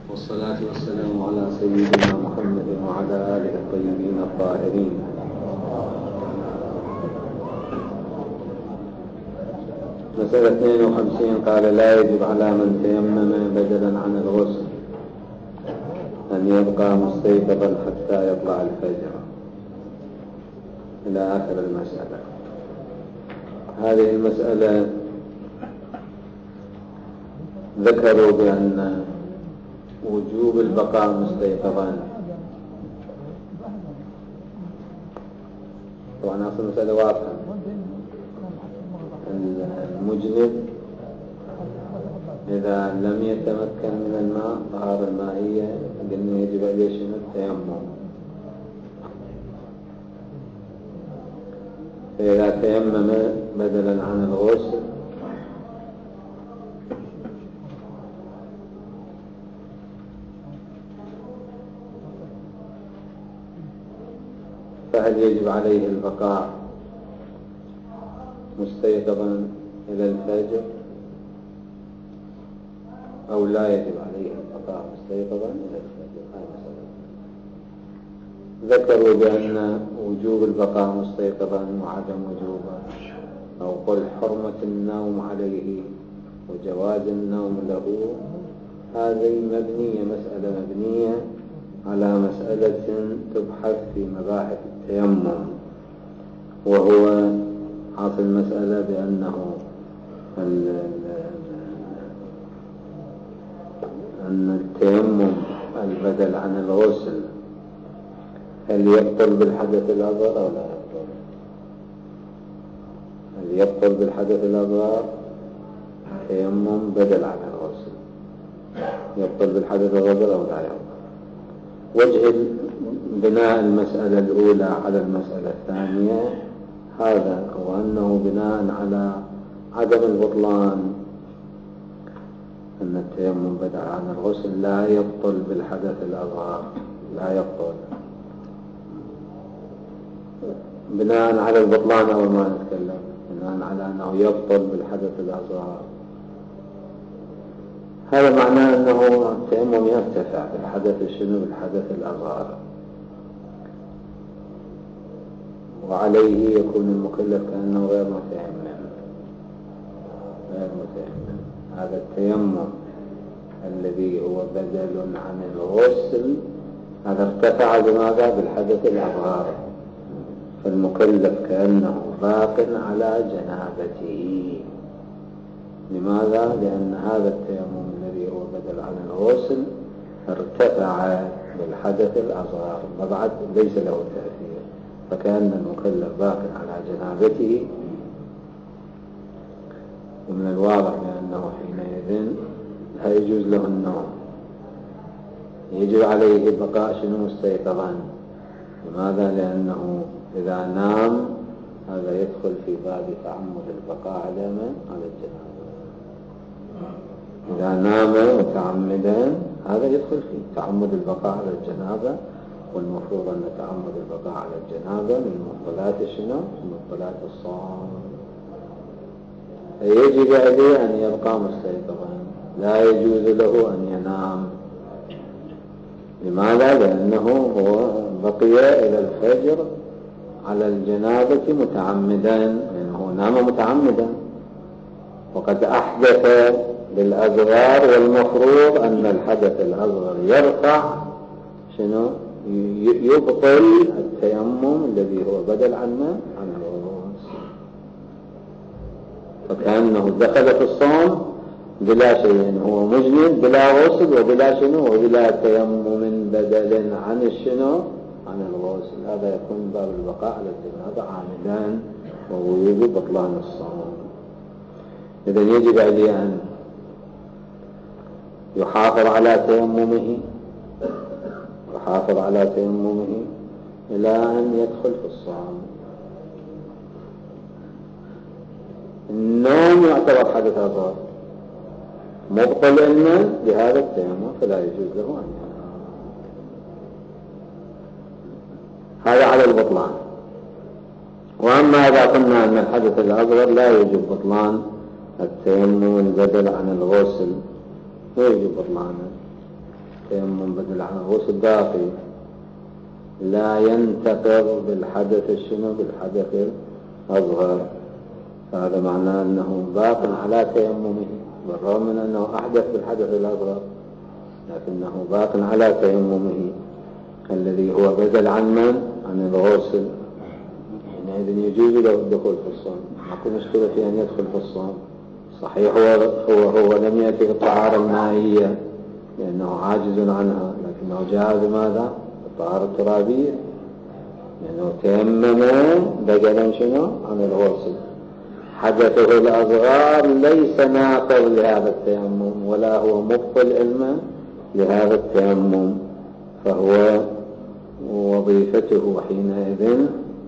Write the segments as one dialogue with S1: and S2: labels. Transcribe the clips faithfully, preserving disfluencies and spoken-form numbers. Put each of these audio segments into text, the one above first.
S1: والصلاة والسلام على سيدنا محمد وعلى آله الطيبين الطاهرين. مسألة اثنين وخمسين قال لا يجب على من تيمم بدلا عن الغسل أن يبقى مستيقظا حتى يطلع الفجر إلى آخر المسألة. هذه المسألة ذكروا بأن وجوب البقاء مستيقظا، طبعا أصل المسألة واضحة. المجنب إذا لم يتمكن من الماء طهارة المائية قلنا يجب عليه شنو؟ التيمم. فإذا تيمم بدلا عن الغسل فهل يجب عليه البقاء مستيقظا إلى الفجر أو لا يجب عليه البقاء مستيقظا إلى الفجر؟ ذكروا بأن وجوب البقاء مستيقظا وعدم وجوبه، أو قل حرمة النوم عليه وجواز النوم له، هذه مبنية مسألة مبنية على مسألة تبحث في مباحث التيمم، وهو حاصل المسألة بأنه أن التيمم البدل عن الغسل هل يبطل بالحدث الأصغر أو لا يبطل؟ هل يبطل بالحدث الأصغر التيمم بدل عن الغسل؟ يبطل بالحدث الأصغر أو لا يبطل؟ وجه بناء المسألة الأولى على المسألة الثانية هذا، وأنه بناء على عدم البطلان أن التيمم بدل عن الغسل لا يبطل بالحدث الأصغر، لا يبطل بناء على البطلان. أول ما نتكلم بناء على أنه يبطل بالحدث الأصغر، هذا معناه أنه التيمم يرتفع بالحدث شنو؟ بالحدث الأصغر، وعليه يكون المكلف كأنه غير متيمم غير متيمم. هذا التيمم الذي هو بدل عن الغسل هذا ارتفع بماذا؟ بالحدث الأصغر، فالمكلف كأنه باق على جنابته. لماذا؟ لأن هذا التيمم الذي هو بدل عن الغسل ارتفع بالحدث الأصغر وبعد ليس له تأثير، فكأن المكلف باق على جنابته. ومن الواضح بأنه حينئذ لا يجوز له النوم، يجب عليه البقاء شنو؟ مستيقظا. لماذا؟ لأنه إذا نام هذا يدخل في باب تعمد البقاء على من؟ على الجنابة. إذا نام متعمدا هذا يدخل في تعمد البقاء على الجنابة، والمفروض أن تعمد البقاء على الجنابة من مبطلات شنو؟ من مبطلات الصوم. يجب عليه أن يبقى مستيقظا، لا يجوز له أن ينام. لماذا؟ لأنه هو بقي إلى الفجر على الجنابة متعمدا، لأنه نام متعمدا وقد أحدث بالأصغر، والمفروض أن الحدث الأصغر يرفع شنو؟ يبطل التيمم الذي هو بدل عن ما؟ عن الغسل. فكأنه دخل في الصوم بلا شيء، هو مجنب بلا غسل وبلا شنو؟ وبلا تيمم بدل عن الشنو؟ عن الغسل. هذا يكون باب البقاء على الجنابة عامدا ووجوب بطلان الصوم. إذا يجب عليه أن يحافظ على تيممه يحافظ على تيممه إلى أن يدخل في الصوم. النوم يعتبر حدث أصغر مبطل إلنا بهذا التيمم، فلا يجوز له أن ينام. هذا على البطلان. وأما إذا قلنا أن الحدث الأصغر لا يجب بطلان التيمم البدل عن الغسل، لا يجب بطلانه، التيمم بدل عن الغسل باقي لا ينتقض بالحدث الشنو بالحدث الأصغر، فهذا معناه أنه باق على تيممه بالرغم من أنه أحدث بالحدث الأصغر، لكنه باق على تيممه الذي هو بدل عن من؟ عن الغسل. حينئذ يجوز له الدخول في الصوم، ماكو مشكلة في أن يدخل في الصوم. صحيح هو هو, هو لم يأتي بالطهارة المائية لأنه عاجز عنها، لكنه جاء بماذا؟ الطهارة الترابية، لأنه تيمم بدلا شنو؟ عن الغسل. حدثه الأصغر ليس ناقض لهذا التيمم ولا هو مبطل علما لهذا التيمم، فهو وظيفته حينئذ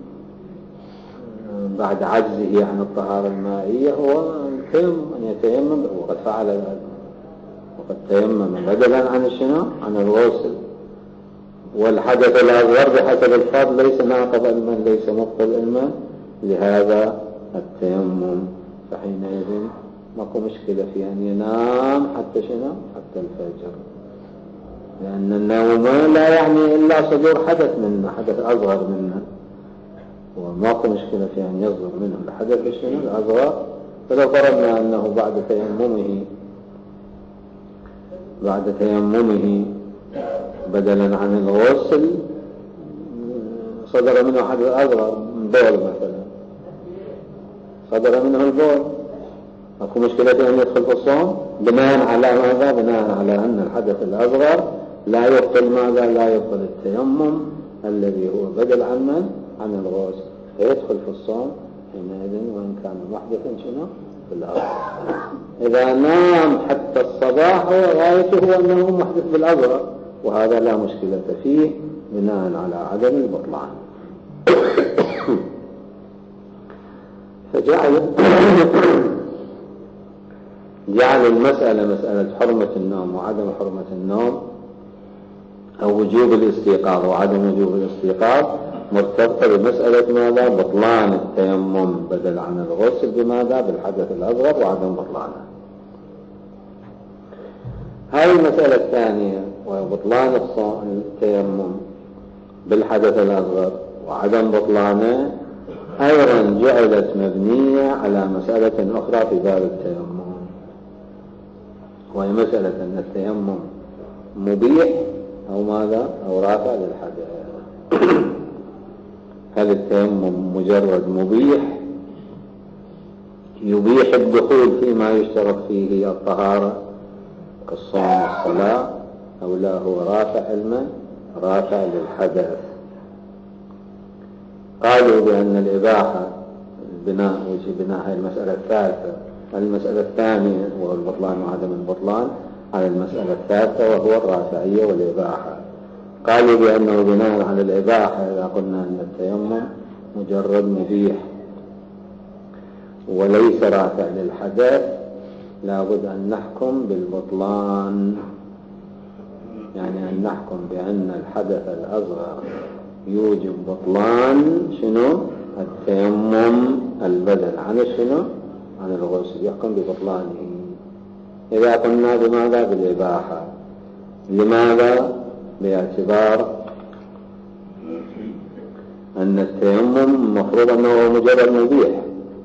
S1: بعد عجزه عن الطهارة المائية هو أن يتيمم، وقد فعل ذلك، وقد تيمم بدلا عن الشنو؟ عن الغسل. والحدث الأصغر بحسب الفضل ليس ناقض علما ليس مبطل علما لهذا التيمم، فحينئذ ماكو مشكلة في أن ينام حتى شنو؟ حتى الفجر، لأن النوم لا يعني إلا صدور حدث منه، حدث أصغر منه، وماكو مشكلة في أن يصدر منه الحدث الشنو؟ الأصغر. فلو فرضنا أنه بعد تيممه بعد تيممه بدلا عن الغسل صدر منه حدث أصغر من بول مثلا، صدر منه البول، ماكو مشكلة في أن يدخل في الصوم بناء على ماذا؟ بناء على أن الحدث الأصغر لا يبطل ماذا؟ لا يبطل التيمم الذي هو بدل عن من؟ عن الغسل، فيدخل في الصوم حينئذ وإن كان محدثا شنو؟ في الأصغر. إذا نام حتى الصباح غايته أنه محدث بالأصغر، وهذا لا مشكلة فيه بناء على عدم البطلان. فجعل جعل المسألة مسألة حرمة النوم وعدم حرمة النوم أو وجوب الاستيقاظ وعدم وجوب الاستيقاظ مرتبطة بمسألة ماذا؟ بطلان التيمم بدل عن الغسل بماذا؟ بالحدث الأصغر وعدم بطلانه. هذه المسألة الثانية وبطلان التيمم بالحدث الأصغر وعدم بطلانه أيضا جعلت مبنية على مسألة أخرى في باب التيمم، وهي مسألة أن التيمم مبيح أو ماذا؟ أو رافع للحدث. هل التيمم مجرد مبيح يبيح الدخول فيما يشترط فيه الطهارة كالصوم والصلاة، أو لا هو رافع علما رافع للحدث؟ قالوا بأن الإباحة البناء وجه بناء هذه المسألة الثالثة، المسألة الثانية وهو البطلان وعدم البطلان على المسألة الثالثة وهو الرافعية والإباحة. قالوا بأنه بناء على الإباحة إذا قلنا أن التيمم مجرد مبيح وليس رافع للحدث لابد أن نحكم بالبطلان، يعني أن نحكم بأن الحدث الأصغر يوجب بطلان شنو؟ التيمم البدل عن شنو؟ عن الغسل، يحكم ببطلانه. إذا قلنا بماذا؟ بالإباحة. لماذا؟ باعتبار أن التيمم مفروض أنه مجرد مبيح،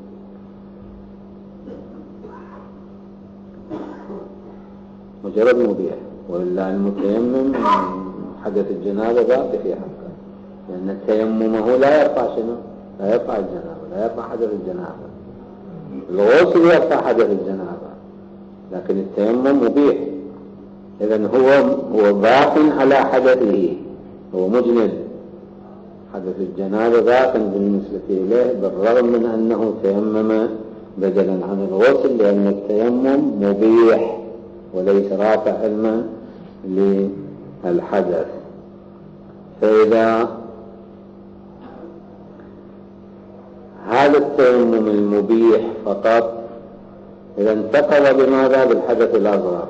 S1: مجرد مبيح، وإلا المتيمم حدث الجنابة باقي في حقه، لأن التيممه لا يرفع شنو؟ لا يرفع الجنابة، لا يرفع حدث الجنابة. الغسل يرفع حدث الجنابة، لكن التيمم مبيح. إذن هو هو باق على حدثه، هو مجند، حدث الجنابة باق بالنسبة إليه بالرغم من أنه تيمم بدلا عن الغسل، لأن التيمم مبيح وليس رافع علما للحدث. فإذا هذا التيمم المبيح فقط إذا انتقل بماذا؟ بالحدث الأصغر.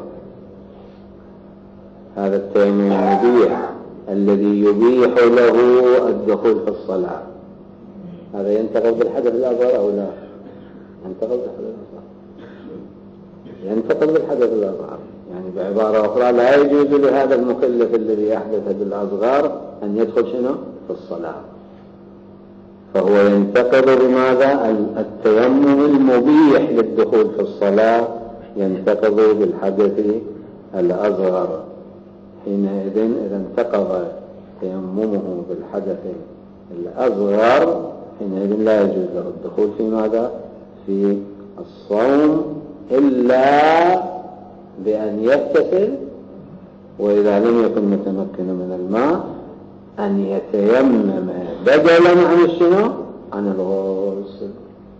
S1: هذا التيمم المبيح الذي يبيح له الدخول في الصلاة، هذا ينتقل بالحدث الأصغر أو لا؟ ينتقل بالحدث الأصغر، ينتقل بالحدث الأصغر، يعني بعبارة أخرى لا يجوز لهذا المكلف الذي أحدث بالأصغار أن يدخل شنو في الصلاة، فهو ينتقض بماذا؟ التيمم المبيح للدخول في الصلاة ينتقض بالحدث الأصغر. حينئذ إذا انتقض تيممه بالحدث الأصغر حينئذ لا يجوز له الدخول في ماذا؟ في الصوم إلا بأن يغتسل، وإذا لم يكن متمكنا من الماء أن يتيمم بدلا عن الشنو؟ عن الغسل،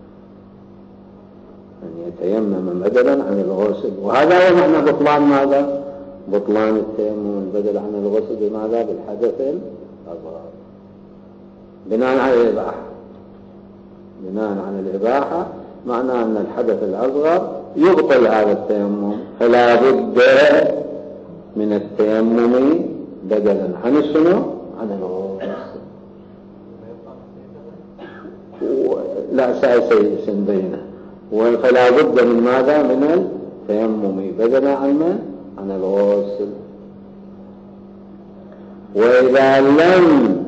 S1: أن يتيمم بدلا عن الغسل. وهذا هو معنى بطلان ماذا؟ بطلان التيمم البدل عن الغسل بماذا؟ بالحدث الأصغر بناء على الإباحة. بناء على الإباحة معنى أن الحدث الأصغر يبطل هذا التيمم، فلا بد من التيمم بدلا عن الشنو؟ عن الغسل. لا سيسن بينه، فلا بد من ماذا؟ من التيمم بدلا عن من؟ عن الغسل. وإذا لم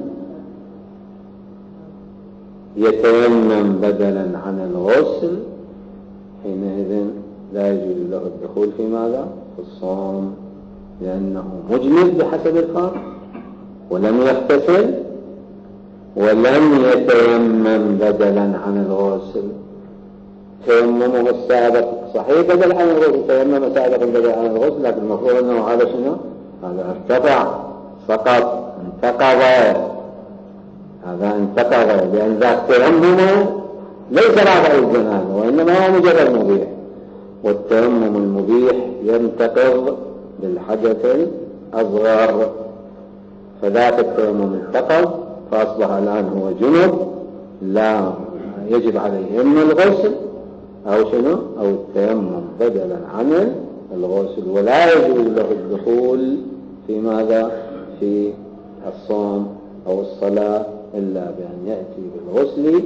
S1: يتيمم بدلا عن الغسل حينئذ لا يجوز له الدخول في ماذا؟ في الصوم، لأنه مجنب بحسب الفرض ولم يغتسل ولم يتيمم بدلا عن الغسل. تيممه السابق صحيح بدل عن الغسل، تيمم سابقا بدل عن الغسل، لكن المفروض أنه هذا شنو؟ هذا ارتفع فقط، انتقض، هذا انتقض، لأن ذاك تيممه ليس رافع الجنابة وإنما هو مجرد مبيح، والتيمم المبيح ينتقض بالحدث الأصغر، فذاك التيمم انتقض فأصبح الآن هو جنب لا يجب عليه إما الغسل أو شنو؟ أو التيمم بدلا عن الغسل، ولا يجوز له الدخول في ماذا؟ في الصوم أو الصلاة إلا بأن يأتي بالغسل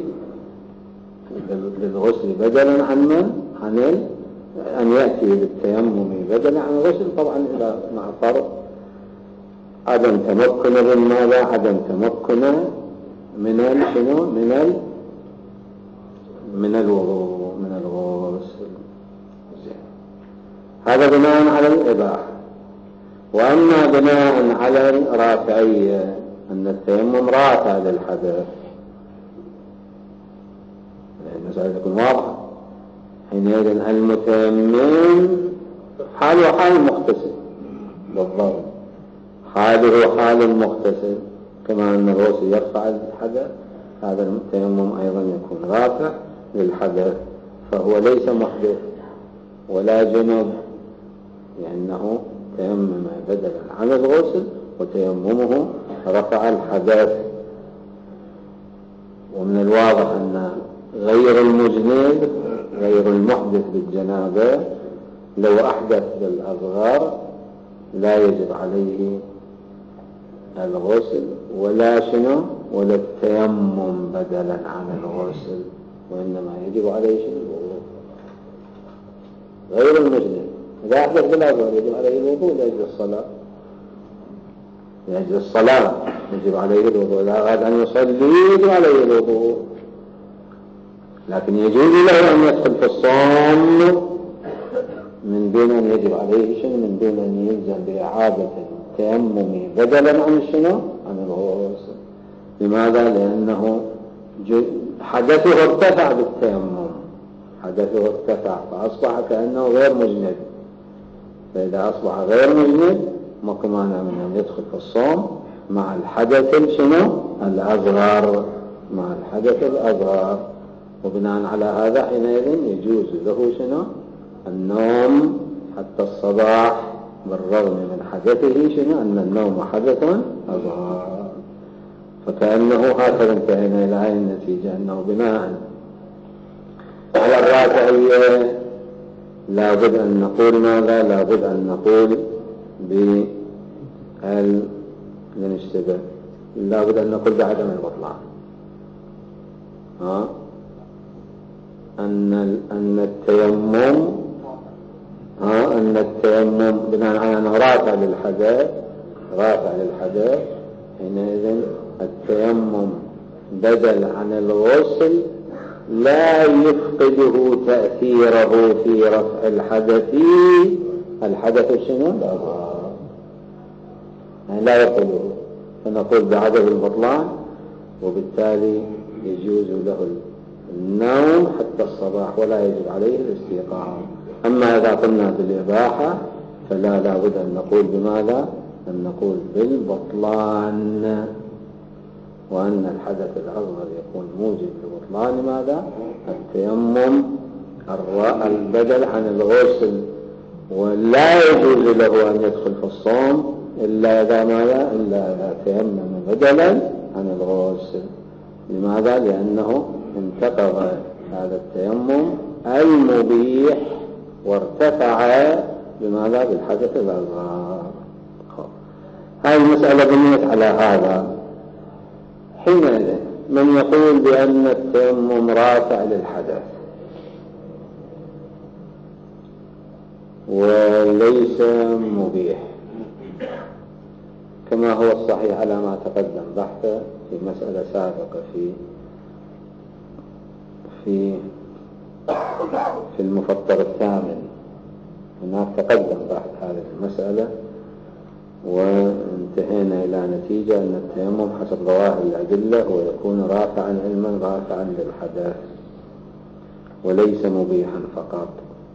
S1: بالغسل بدلا عن من؟ عن ال... أن يأتي بالتيمم بدلا عن الغسل، طبعا إلى مع فرق عدم تمكن من ماذا؟ عدم تمكن من ال... شنو؟ من ال... من الوضوء من الغسل. هذا بناء على الإباحة. وأما بناء على الرافعية أن التيمم رافع للحدث، المسألة تكون واضحة. حينئذ المتيمم حاله حال المغتسل بالضبط، حاله حال المغتسل، كما أن الغسل يرفع الحدث هذا التيمم أيضا يكون رافع للحدث، فهو ليس محدث ولا جنب، لأنه تيمم بدلا عن الغسل وتيممه رفع الحدث. ومن الواضح أن غير المجنب غير المحدث بالجنابة لو أحدث بالأصغار لا يجب عليه الغسل ولا شنو ولا التيمم بدلا عن الغسل، وإنما يجب عليه شنو الوضوء. غير المجنب إذا أحدث بالأصغر يجب عليه الوضوء لأجل الصلاة، لأجل الصلاة يجب عليه الوضوء، إذا أراد أن يصلي يجب عليه الوضوء، لكن يجوز له أن يدخل في الصوم من دون أن يجب عليه شيء، من دون أن يلزم بإعادة التيمم بدلا عن الشنو عن الغسل. لماذا؟ لأنه حدثه ارتفع بالتيمم، حدثه ارتفع فأصبح كأنه غير مجنب، فإذا أصبح غير مجنب ما مانع من أن يدخل في الصوم مع الحدث شنو الأصغر، مع الحدث الأصغر. وبناء على هذا حينئذ يجوز له شنو النوم حتى الصباح بالرغم من حدثه شنو أن النوم حدث أصغر. فكأنه هكذا انتهينا إلى هذه النتيجة، أنه بناء على الرافعية لابد أن نقول ماذا؟ لابد أن نقول بال لنشتبه لابد أن نقول بعدم البطلان، ها أن أن التيمم ها أن التيمم بناء على أنه رافع للحدث رافع للحدث حينئذ التيمم بدل عن الغسل لا يفقده تأثيره في رفع الحدث. الحدث شنو؟ الأصغر، يعني لا يفقده، فنقول بعدم البطلان، وبالتالي يجوز له النوم حتى الصباح ولا يجب عليه الاستيقاظ. أما إذا قلنا بالإباحة فلا لابد أن نقول بماذا؟ أن نقول بالبطلان، وأن الحدث الأصغر يكون موجب لبطلان ماذا؟ التيمم البدل عن الغسل، ولا يجوز له أن يدخل في الصوم إلا إذا ماذا؟ إلا إذا تيمم بدلا عن الغسل. لماذا؟ لأنه انتقض هذا التيمم المبيح وارتفع بماذا؟ بالحدث الأصغر. هذه المسألة بنيت على هذا. حينئذ من يقول بأن التيمم رافع للحدث وليس مبيح كما هو الصحيح على ما تقدم بحثه في مسألة سابقة في في في المفطر الثامن، هناك تقدم بحث هذه المسألة وانتهينا إلى نتيجة أن التيمم حسب ظواهر الأدلة هو يكون رافعا علما رافعا للحدث وليس مبيحا فقط.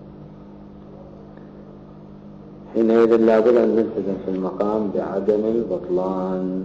S1: حينئذ لابد أن نلتزم في المقام بعدم البطلان،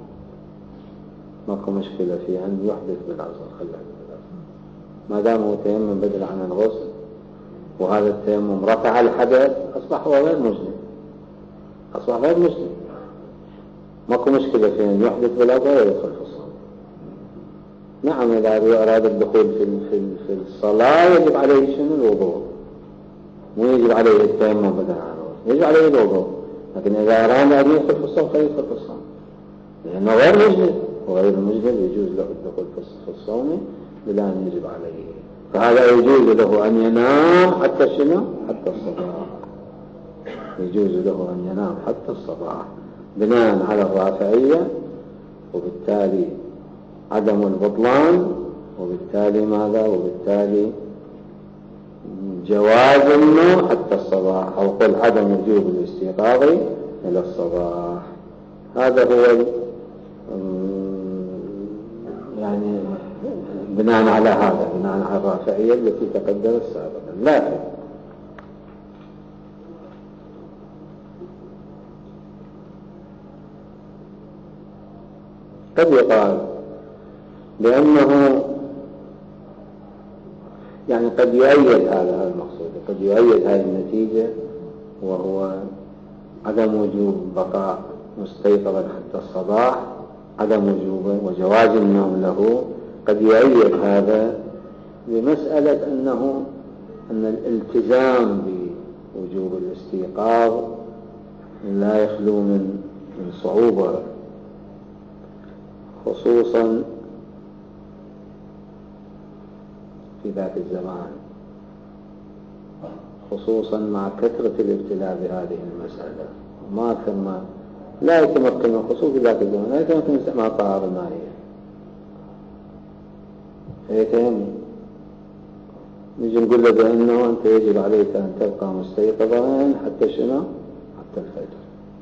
S1: ماكو مشكلة في أن يحدث بالأصغر، خلاه بالأصغر ما دام هو تيمم بدل عن الغسل وهذا التيمم رفع الحدث أصبح هو غير مجنب، أصبح غير مسلم، ماكو مشكلة في أن يحدث بالأصغر ويدخل في الصلاة. نعم إذا أراد الدخول في في الصلاة يجب عليه شنو؟ الوضوء، مو يجب عليه التيمم بدل عن الغسل، يجب عليه الوضوء. لكن إذا أراد أن يدخل في الصوم فيدخل في الصوم لأنه غير مجنب، وغير المجنب يجوز له الدخول في الصوم بلا أن يجب عليه. فهذا يجوز له أن ينام حتى شنو؟ حتى الصباح، يجوز له أن ينام حتى الصباح بناء على الرافعية، وبالتالي عدم البطلان، وبالتالي ماذا؟ وبالتالي جواز النوم حتى الصباح، أو قل عدم وجوب الاستيقاظ إلى الصباح. هذا هو يعني بناء على هذا، بناء على الرافعية التي تقدمت سابقا. لكن قد يقال بأنه يعني قد يؤيد هذا المقصود، قد يؤيد هذه النتيجة، وهو عدم وجوب بقاء مستيقظا حتى الصباح، عدم وجوبه وجواز النوم له. قد يؤيد هذا بمسألة أنه أن الالتزام بوجوب الاستيقاظ لا يخلو من من صعوبة، خصوصا في ذاك الزمان، خصوصا مع كثرة الابتلاء بهذه المسألة، ما ثم لا يتمكن خصوصا في ذاك الزمان لا يتمكن استعمال الطهارة المائية، فيتهم نجي نقول له بأنه أنت يجب عليك أن تبقى مستيقظا حتى شنو؟ حتى الفجر،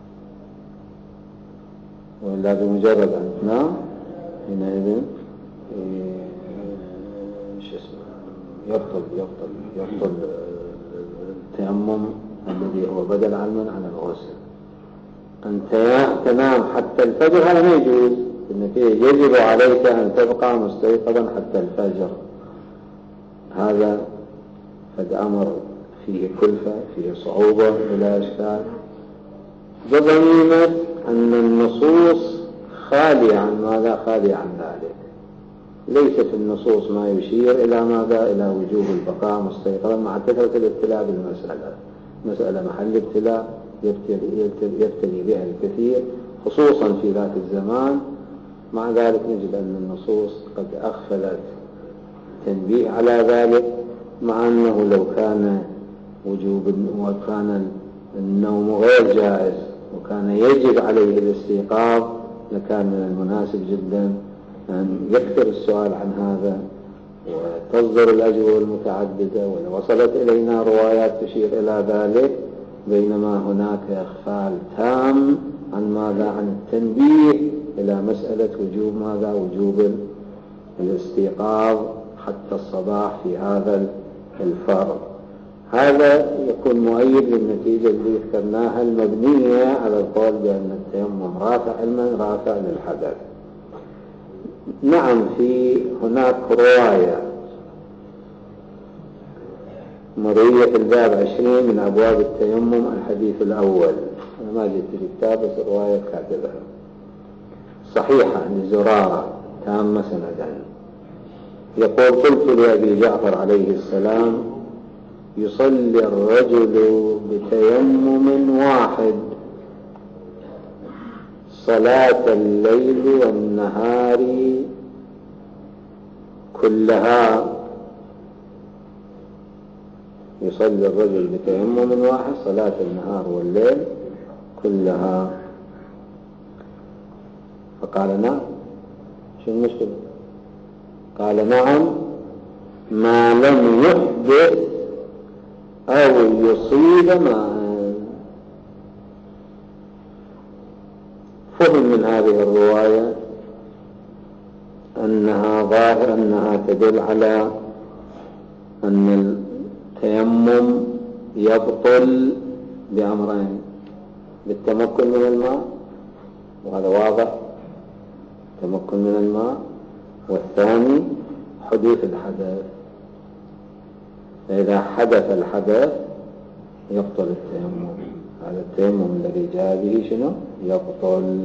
S1: وإلا بمجرد أن تنام حينئذ يبطل يبطل يبطل التيمم الذي هو بدل علما عن الغسل. أن تنام حتى الفجر هذا ما يجوز، بالنتيجة يجب عليك أن تبقى مستيقظا حتى الفجر. هذا قد أمر فيه كلفة، فيه صعوبة بلا إشكال، بضميمة أن النصوص خالية عن ماذا؟ خالية عن ذلك. ليس في النصوص ما يشير إلى ماذا؟ إلى وجوب البقاء مستيقظا مع كثرة الابتلاء بالمسألة. مسألة محل ابتلاء يبتلي, يبتلي بها الكثير خصوصا في ذاك الزمان. مع ذلك نجد أن النصوص قد أغفلت تنبيه على ذلك، مع أنه لو كان وجوب وكان النوم غير جائز وكان يجب عليه الاستيقاظ لكان من المناسب جدا أن يكثر السؤال عن هذا وتصدر الأجوبة المتعددة. ووصلت إلينا روايات تشير إلى ذلك، بينما هناك إغفال تام عن ماذا؟ عن التنبيه إلى مسألة وجوب ماذا؟ وجوب الاستيقاظ حتى الصباح في هذا الفرض. هذا يكون مؤيد للنتيجة اللي ذكرناها المبنية على القول بأن التيمم رافع علما رافع للحدث. نعم، في هناك رواية مروية في الباب عشرين من أبواب التيمم الحديث الأول، أنا ما جئت في الكتاب بس رواية كاتبها صحيحة لزرارة تامة سندا، يقول: قلت لأبي جعفر عليه السلام: يصلي الرجل بتيمم واحد صلاة الليل والنهار كلها. يصلي الرجل بتيمم واحد صلاة النهار والليل كلها. فقال: نعم. شو المشكلة؟ قال: نعم، ما لم يحدث أو يصيب ماء. فهم من هذه الرواية أنها ظاهر أنها تدل على أن التيمم يبطل بأمرين: بالتمكن من الماء، وهذا واضح، التمكن من الماء، والثاني حدوث الحدث. فإذا حدث الحدث يبطل التيمم. هذا التيمم الذي جاء به شنو؟ يبطل.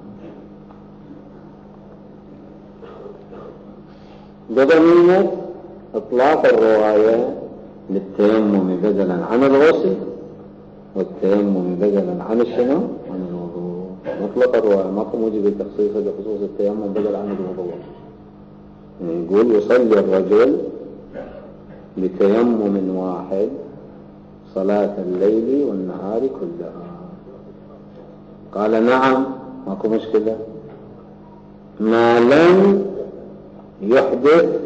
S1: بضمينة إطلاق الرواية للتيمم بدلا عن الغسل والتيمم بدلا عن الشنو؟ عن الوضوء. مطلق الرواية، ماكو موجب التخصيص بخصوص التيمم بدلا عن الوضوء. يقول: يصلي الرجل بتيمم واحد صلاة الليل والنهار كلها. قال: نعم، ماكو مشكلة، ما لم يحدث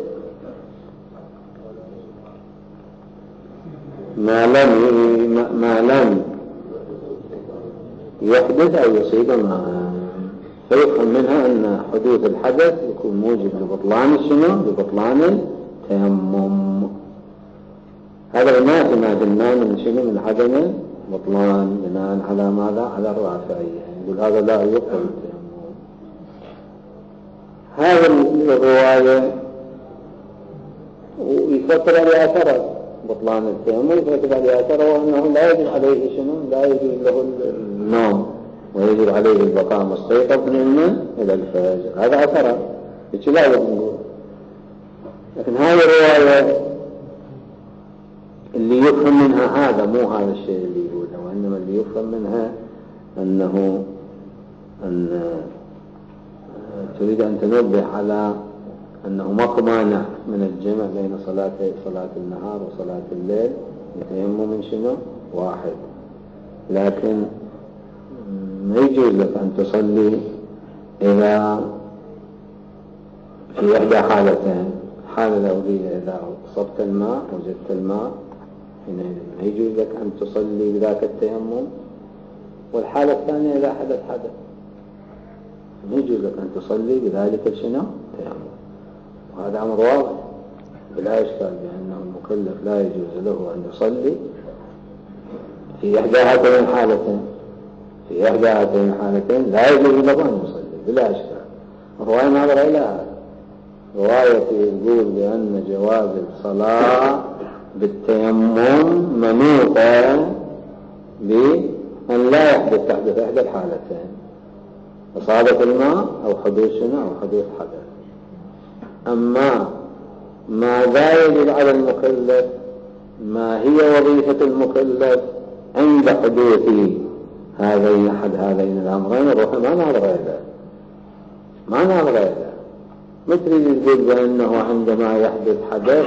S1: ما لم ما لم يحدث أو يصيب الماء. فيفهم منها أن حدوث الحدث يكون موجب لبطلان الشنو؟ لبطلان التيمم. هذا ما ما قلنا من شنو؟ من عدم بطلان بناء على ماذا؟ على الرافعية. يقول هذا لا يبطل التيمم. هذه الرواية ويفكر عليها أثر بطلان التيمم، يفكر عليها أثر وأنه لا يجب عليه شنو؟ لا يجب له النوم ويجب عليه البقاء مستيقظ من إلى الفجر. هذا أثر إيش لا نقول. لكن هذه الرواية اللي يفهم منها هذا مو هذا الشيء اللي يقوله، وإنما اللي يفهم منها أنه أن تريد أن تنبه على أنه ماكو مانع من الجمع بين صلاة صلاة النهار وصلاة الليل بتيمم شنو؟ واحد، لكن ما يجوز لك أن تصلي إذا في إحدى حالتين: الحالة الأولية إذا أصبت الماء وجدت الماء ما يجوز لك أن تصلي بذاك التيمم، والحالة الثانية إذا حدث حدث ما يجوز لك أن تصلي بذلك الشنو؟ تيمم. وهذا أمر واضح بلا إشكال، بأنه المكلف لا يجوز له أن يصلي في إحدى هاتين الحالتين. في إحدى هاتين الحالتين لا يجوز له أن يصلي بلا إشكال. الرواية نظر إلى هذا. رواية يقول بأن جواز الصلاة بالتيمم منوطة بأن لا يحدث تحدث إحدى الحالتين: إصابة الماء أو حدوث شنو؟ أو حدوث حدث. أما ماذا يجب على المكلف؟ ما هي وظيفة المكلف عند حدوث هذين أحد هذين الأمرين؟ الروح ما نظر إليه، ما نظر إليه. مثل يقول بأنه عندما يحدث حدث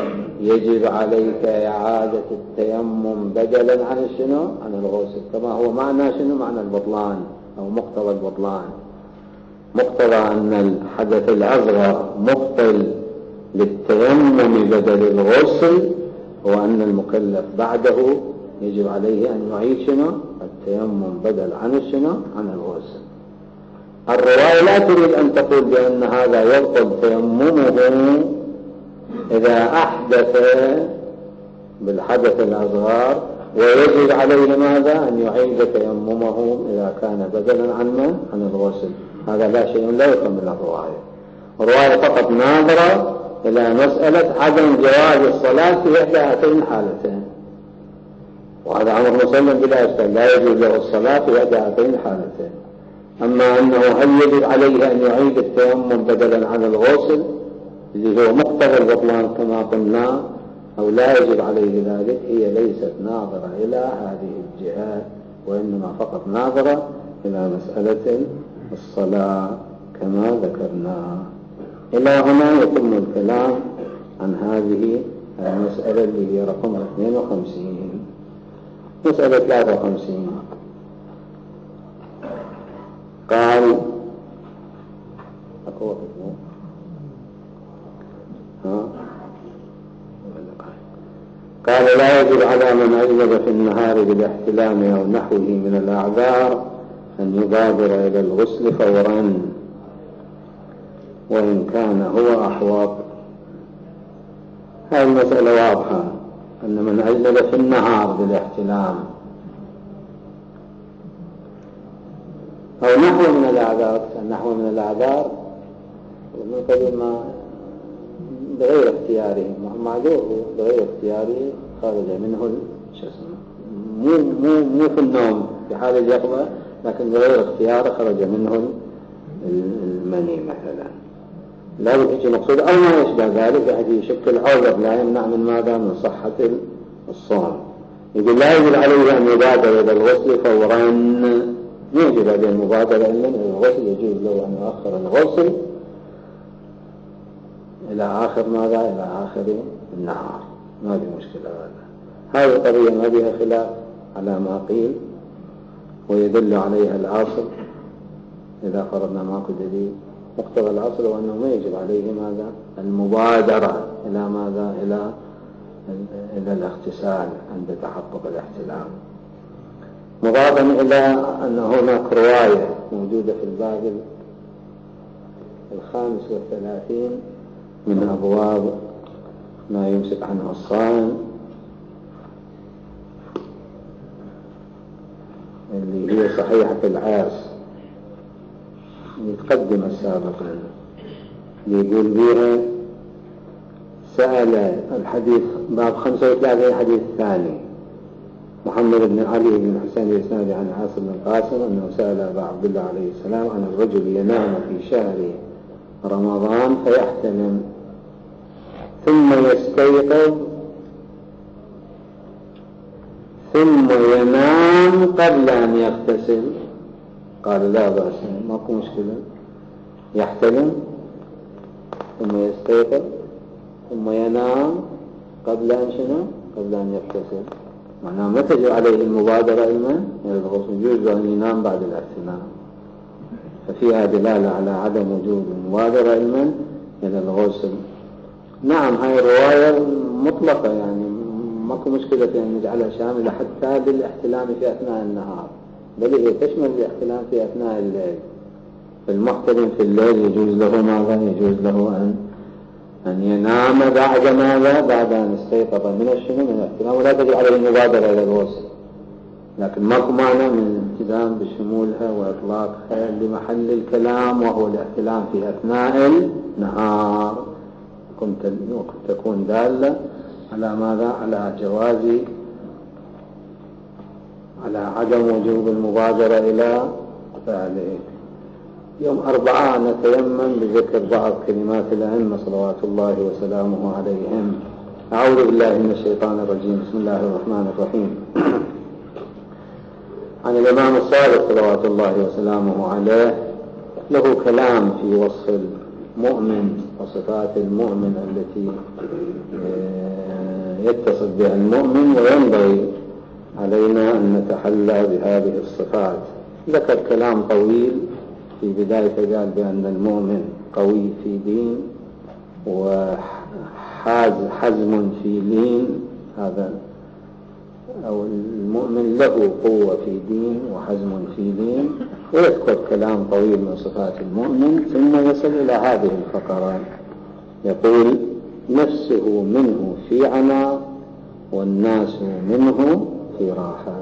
S1: يجب عليك إعادة التيمم بدلا عن الشنو؟ عن الغسل، كما هو معنى شنو؟ معنى البطلان أو مقتضى البطلان. مقتضى أن الحدث الأصغر مبطل للتيمم بدل الغسل هو أن المكلف بعده يجب عليه أن يعيد شنو؟ التيمم بدل عن الشنو؟ عن الغسل. الرواية لا تريد أن تقول بأن هذا يبطل تيممه إذا أحدث بالحدث الأصغر ويجب عليه ماذا؟ أن يعيد تيممه إذا كان بدلا عن من؟ عن الغسل. هذا لا شيء لا يفهم من الرواية. الرواية فقط ناظرة إلى مسألة عدم جواز الصلاة في إحدى هاتين الحالتين، وهذا أمر مسلم بلا إشكال، لا يجوز له الصلاة في إحدى هاتين الحالتين. أما أنه هل يجب عليه أن يعيد التيمم بدلا عن الغسل اللي هو مقتضى البطلان كما قلنا أو لا يجب عليه ذلك، هي ليست ناظرة إلى هذه الجهات، وإنما فقط ناظرة إلى مسألة الصلاة كما ذكرنا. إلى هنا يتم الكلام عن هذه المسألة اللي هي رقم اثنين وخمسين. مسألة ثلاثة وخمسين قال ها قال لا يجب على من أجلب في النهار بالاحتلام أو نحوه من الأعذار أن يبادر إلى الغسل فورا وإن كان هو أحوط. هذه المسألة واضحة، أن من أجلب في النهار بالاحتلام أو نحو من الأعذار، النحو من الأعذار من قبل ما بغير اختياره معذور بغير اختياره خرج منه الجسم، مو مو مو في النوم في حال اليقظة، لكن بغير اختياره خرج منه المني مثلا، لا بد مقصود أو ما يشبه ذلك بحيث يشكل عذر لا يمنع من ماذا؟ من صحة الصوم. يقول لا يجب عليه أن يبادر إلى الغسل فورا، يجب عليه المبادرة إلى الغسل، يجوز له أن يؤخر الغسل إلى آخر ماذا؟ إلى آخر النهار، ما في مشكلة. هذا هذه القضية ما بها خلاف على ما قيل، ويدل عليها الأصل إذا فرضنا ماكو دليل. مقتضى الأصل وأنه ما يجب عليه ماذا؟ المبادرة إلى ماذا؟ إلى إلى الاغتسال عند تحقق الاحتلام. مضافا إلى أن هناك رواية موجودة في الباب الخامس والثلاثين من أبواب ما يمسك عنه الصائم، اللي هي صحيحة العاص متقدمة سابقا، يقول بها سأل الحديث باب خمسة وثلاثين الحديث الثاني محمد بن علي بن حسين الإسنادي عن عاصم بن القاسم أنه سأل أبا عبد الله عليه السلام عن الرجل ينام في شهر رمضان فيحتلم ثم يستيقظ ثم ينام قبل أن يغتسل. قال لا بأس، ماكو مشكلة، يحتلم ثم يستيقظ ثم ينام قبل أن شنو؟ قبل أن يغتسل، معناه ما تجب عليه المبادرة إلى الغسل، يجوز له أن ينام بعد الاحتلام، ففيها دلالة على عدم وجود المبادرة إلى الغسل. نعم هاي الرواية مطلقة، يعني ماكو مشكلة أن نجعلها شاملة حتى للاحتلام في أثناء النهار، بل هي تشمل الاحتلام في أثناء الليل. فالمحتلم في الليل يجوز له ماذا؟ يجوز له أن أن ينام بعد ماذا؟ بعد أن استيقظ من الشنو؟ من الاحتلام، ولا تجب عليه المبادرة إلى الغسل، لكن ماكو معنى من الالتزام بشمولها وإطلاقها لمحل الكلام وهو الاحتلام في أثناء النهار، كنت تكون دالة على ماذا؟ على جواز، على عدم وجوب المبادرة إلى فعله. يوم أربعة نتيمم بذكر بعض كلمات الأئمة صلوات الله وسلامه عليهم. أعوذ بالله من الشيطان الرجيم، بسم الله الرحمن الرحيم. عن الإمام الصادق صلوات الله وسلامه عليه له كلام في وصف المؤمن وصفات المؤمن التي يتصف بها المؤمن، وينبغي علينا أن نتحلى بهذه الصفات. ذكر كلام طويل في بداية، قال بأن المؤمن قوي في دين وحزم في لين، هذا أو المؤمن له قوة في دين وحزم في لين، ويذكر كلام طويل من صفات المؤمن، ثم يصل إلى هذه الفقرات يقول: نفسه منه في عناء والناس منه في راحة.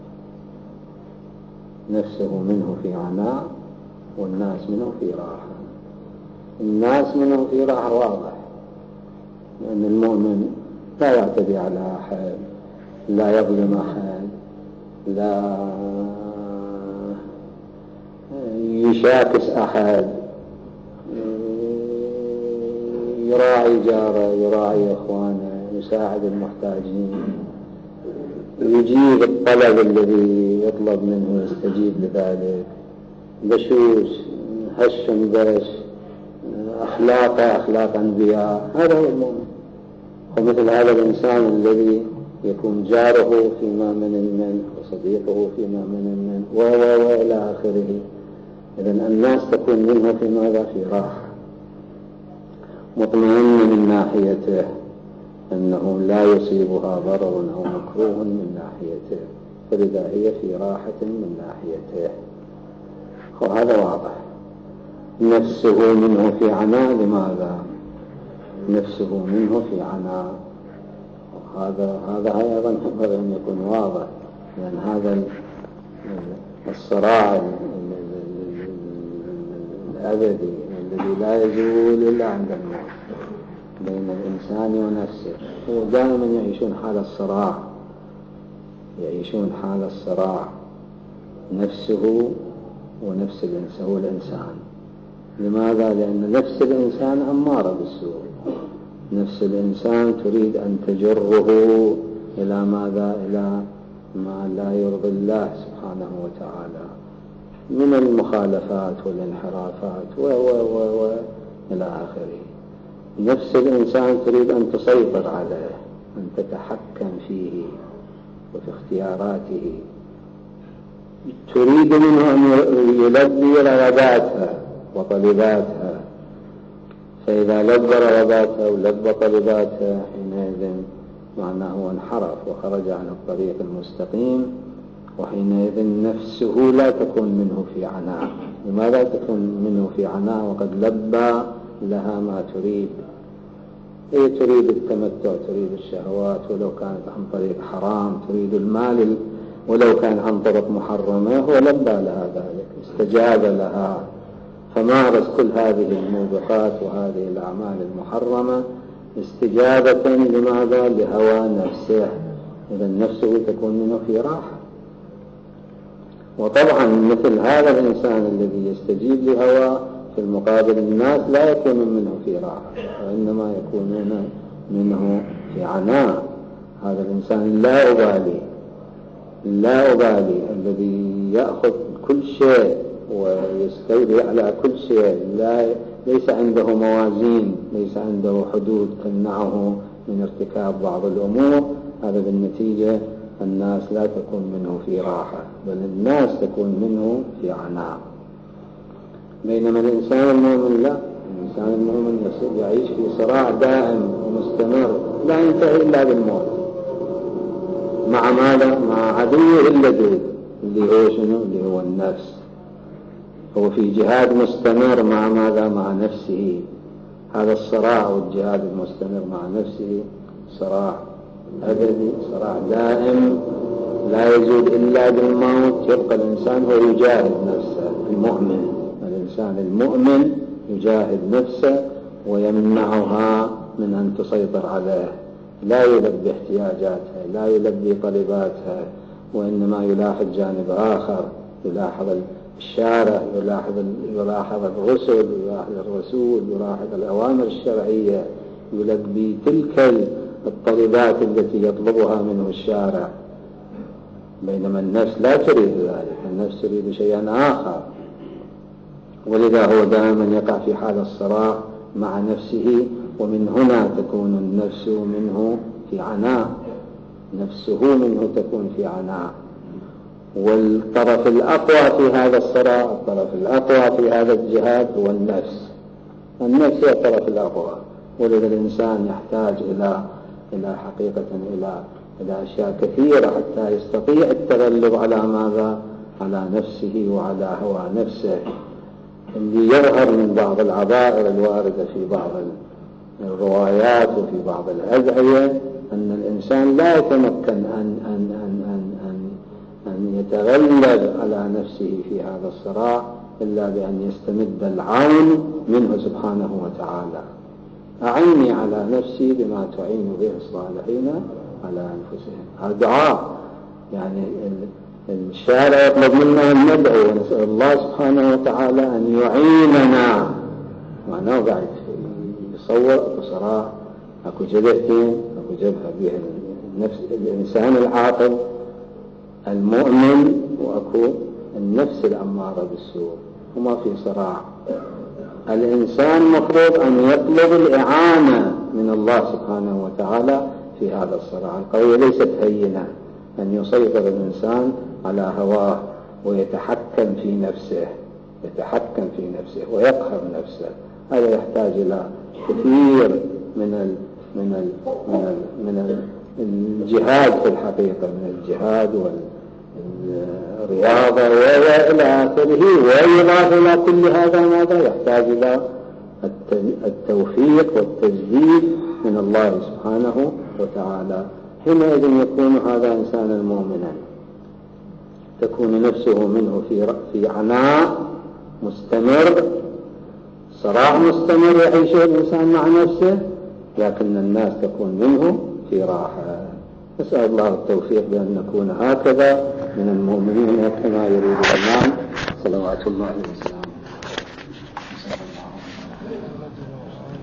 S1: نفسه منه في عناء والناس منه في راحة. الناس منه في راحة واضح، لأن المؤمن لا يعتدي على أحد، لا يظلم أحد، لا يشاكس أحد، يراعي جاره، يراعي أخوانه، يساعد المحتاجين، يجيب الطلب الذي يطلب منه، يستجيب لذلك، بشوش هش بش، أخلاقه أخلاق أنبياء. هذا هو المؤمن. ومثل هذا الإنسان الذي يكون جاره فيما من المن وصديقه فيما من المن و و و إلى آخره. إذن الناس تكون منه في ماذا؟ في راحة، مطمئن من ناحيته أنه لا يصيبها ضرر أو مكروه من ناحيته، فلذا هي في راحة من ناحيته. وهذا واضح. نفسه منه في عناء. لماذا؟ نفسه منه في عناء، هذا هذا أيضا ينبغي أن يكون واضح، لأن هذا الصراع الأبدي الذي لا يزول إلا عند الموت بين الإنسان ونفسه، ودائما يعيشون حال الصراع، يعيشون حال الصراع نفسه ونفس الإنسان الإنسان. لماذا؟ لأن نفس الإنسان أمارة بالسوء، نفس الإنسان تريد أن تجره إلى ماذا؟ إلى ما لا يرضي الله سبحانه وتعالى من المخالفات والانحرافات و و و و إلى آخره. نفس الإنسان تريد أن تسيطر عليه، أن تتحكم فيه وفي اختياراته، تريد منه أن يلبي رغباتها وطلباتها، فإذا لبى رغباتها ولبى طلباتها حينئذ معناه انحرف وخرج عن الطريق المستقيم، وحينئذ نفسه لا تكون منه في عناء. لماذا تكون منه في عناء وقد لبى لها ما تريد؟ هي تريد التمتع، تريد الشهوات ولو كانت عن طريق حرام، تريد المال ولو كان عن طريق محرمة، هو لبى لها ذلك، استجاب لها، فمارس كل هذه الموبقات وهذه الأعمال المحرمة استجابة لماذا؟ لهوى نفسه. إذا نفسه تكون منه في راحة. وطبعا مثل هذا الإنسان الذي يستجيب لهوى في المقابل الناس لا يكونون منه في راحة، وإنما يكونون منه في عناء. هذا الإنسان لا أبالي لا أبالي الذي يأخذ كل شيء ويستولي على كل شيء، لا ليس عنده موازين، ليس عنده حدود تمنعه من ارتكاب بعض الأمور، هذا بالنتيجة الناس لا تكون منه في راحة، بل الناس تكون منه في عناء. بينما الإنسان المؤمن لا، الإنسان المؤمن يعيش في صراع دائم ومستمر لا ينتهي إلا بالموت، مع ماذا؟ مع عدوه اللدود اللي هو شنو؟ اللي هو النفس. هو في جهاد مستمر مع ماذا؟ مع نفسه. هذا الصراع والجهاد المستمر مع نفسه صراع أبدي، صراع دائم لا يزول إلا بالموت. يبقى الإنسان هو يجاهد نفسه. المؤمن، الإنسان المؤمن يجاهد نفسه ويمنعها من أن تسيطر عليه، لا يلبي احتياجاتها، لا يلبي طلباتها، وإنما يلاحظ جانب آخر، يلاحظ الشارع، يلاحظ يلاحظ الرسل، يلاحظ الرسول، يلاحظ الأوامر الشرعية، يلبي تلك الطلبات التي يطلبها منه الشارع. بينما النفس لا تريد ذلك، النفس تريد شيئا آخر، ولذا هو دائما يقع في حال الصراع مع نفسه، ومن هنا تكون النفس منه في عناء، نفسه منه تكون في عناء. والطرف الأقوى في هذا الصراع، الطرف الأقوى في هذا الجهاد هو النفس. النفس هي الطرف الأقوى، ولذا الإنسان يحتاج إلى إلى حقيقة إلى إلى أشياء كثيرة حتى يستطيع التغلب على ماذا؟ على نفسه وعلى هوى نفسه، اللي يظهر من بعض العبائر الواردة في بعض الروايات وفي بعض الأدعية أن الإنسان لا يتمكن أن أن أن أن أن, أن يتغلب على نفسه في هذا الصراع إلا بأن يستمد العون منه سبحانه وتعالى. أعني على نفسي بما تعين به الصالحين على أنفسهم. هذا دعاء، يعني الشارع يطلب منا أن ندعو ونسأل الله سبحانه وتعالى أن يعيننا. معناه بعد يصور أكو صراع، أكو جبهتين، أكو جبهة بها النفس الإنسان العاقل المؤمن، وأكو النفس الأمارة بالسوء، هما في صراع. الإنسان مفروض أن يطلب الإعانة من الله سبحانه وتعالى في هذا الصراع. القضية ليست هينة أن يسيطر الإنسان على هواه ويتحكم في نفسه، يتحكم في نفسه ويقهر نفسه. هذا يحتاج إلى كثير من ال من ال من ال من الجهاد في الحقيقة، من الجهاد والرياضة وإلى آخره. ويضاف إلى كل هذا ماذا؟ يحتاج إلى التوفيق والتجديد من الله سبحانه وتعالى. حينئذ يكون هذا إنسانا مؤمنا، تكون نفسه منه في في عناء مستمر، صراع مستمر يعيشه الإنسان مع نفسه، لكن الناس تكون منه في راحة. نسأل الله التوفيق بأن نكون هكذا من المؤمنين كما يريد الإمام صلوات الله وسلامه.